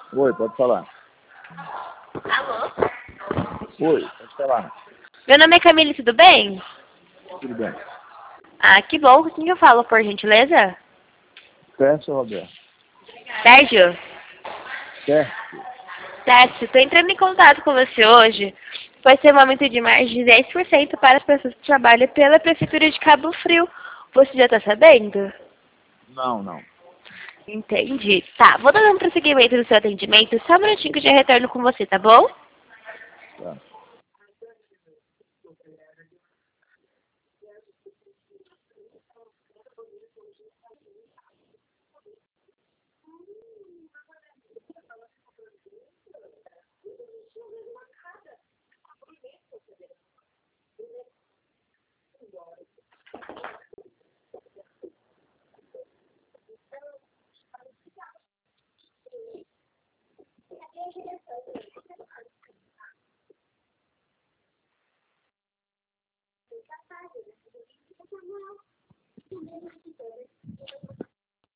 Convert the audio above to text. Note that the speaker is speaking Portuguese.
Oi, pode falar. Alô? Oi, pode falar. Meu nome é Camille, tudo bem? Tudo bem. Ah, que bom. Com quem eu falo, por gentileza? Sérgio Roberto. Sérgio? Sérgio. Sérgio, estou entrando em contato com você hoje. Vai ser um aumento de mais de 10% para as pessoas que trabalham pela Prefeitura de Cabo Frio. Você já está sabendo? Não. Entendi. Tá, vou dar um prosseguimento no seu atendimento. Só um minutinho que eu já retorno com você, tá bom? Tá.